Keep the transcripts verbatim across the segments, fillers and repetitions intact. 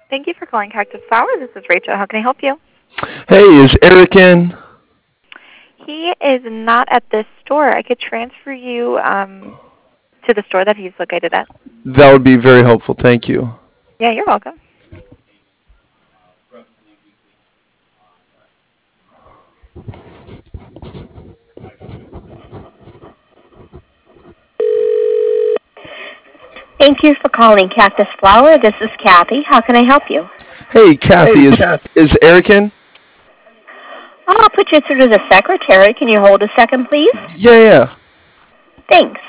Thank you for calling Cactus Flower. This is Rachel. How can I help you? Hey, is Eric in? He is not at this store. I could transfer you um, to the store that he's located at. That would be very helpful. Thank you. Yeah, you're welcome. Thank you for calling Cactus Flower. This is Kathy. How can I help you? Hey, Kathy, is is Eric in? I'll put you through to the secretary. Can you hold a second, please? Yeah, yeah. Thanks.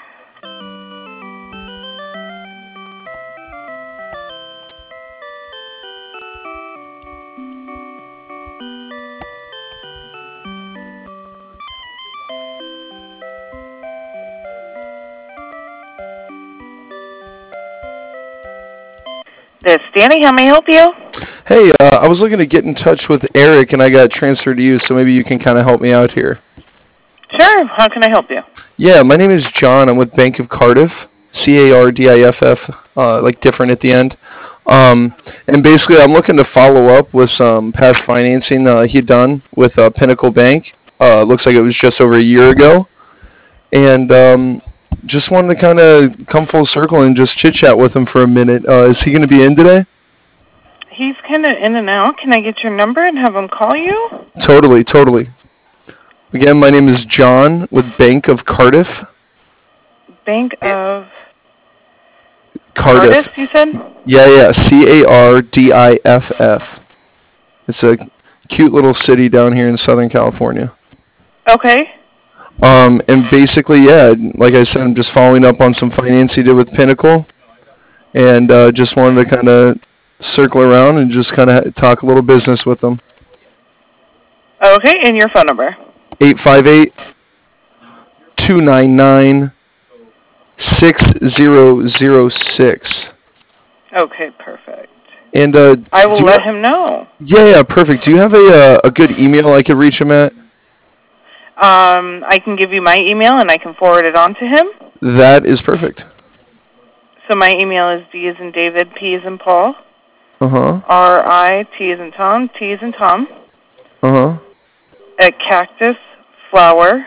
This is Danny. How may I help you? Hey, uh, I was looking to get in touch with Eric, and I got transferred to you, so maybe you can kind of help me out here. Sure. How can I help you? Yeah, my name is John. I'm with Bank of Cardiff, C A R D I F F, uh, like different at the end. Um, and basically, I'm looking to follow up with some past financing uh, he'd done with uh, Pinnacle Bank. Uh, looks like it was just over a year ago. And um, just wanted to kind of come full circle and just chit-chat with him for a minute. Uh, is he going to be in today? He's kind of in and out. Can I get your number and have him call you? Totally, totally. Again, my name is John with Bank of Cardiff. Bank of Cardiff. Cardiff, you said? Yeah, yeah, C A R D I F F. It's a cute little city down here in Southern California. Okay. Um, and basically, yeah, like I said, I'm just following up on some finance he did with Pinnacle. And uh, just wanted to kind of circle around and just kind of talk a little business with them. Okay, and your phone number? eight five eight, two nine nine, six zero zero six. Okay, perfect. And uh, I will do you let ha- him know. Yeah, yeah, perfect. Do you have a uh, a good email I could reach him at? Um, I can give you my email and I can forward it on to him. That is perfect. So my email is D as in David, P as in Paul, Uh huh. R I, T as in Tom, T as in Tom, Uh huh. at cactus flower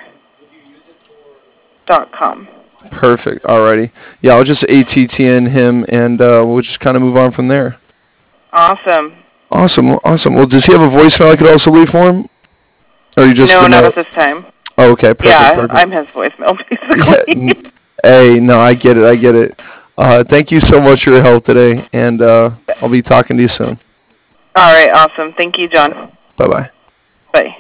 dot com. Perfect. Alrighty. Yeah, I'll just A T T N him, and uh, we'll just kind of move on from there. Awesome. Awesome. Awesome. Well, does he have a voicemail I could also leave for him? Or you just No, the not note? at this time. Oh, okay. Perfect. Yeah, perfect. I'm his voicemail, Yeah, basically. n- hey, no, I get it. I get it. Uh, thank you so much for your help today, and uh, I'll be talking to you soon. All right, awesome. Thank you, John. Bye bye. Bye.